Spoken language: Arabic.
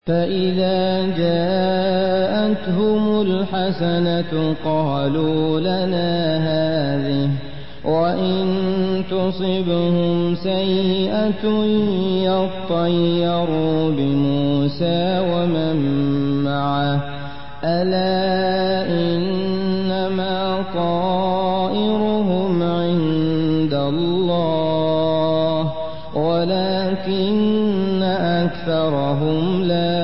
فإذا جاءتهم الحسنة قالوا لنا هذه وإن تصبهم سيئة يطيروا بموسى ومن معه ألا إنما طائرهم عند الله ولكن أكثرهم لا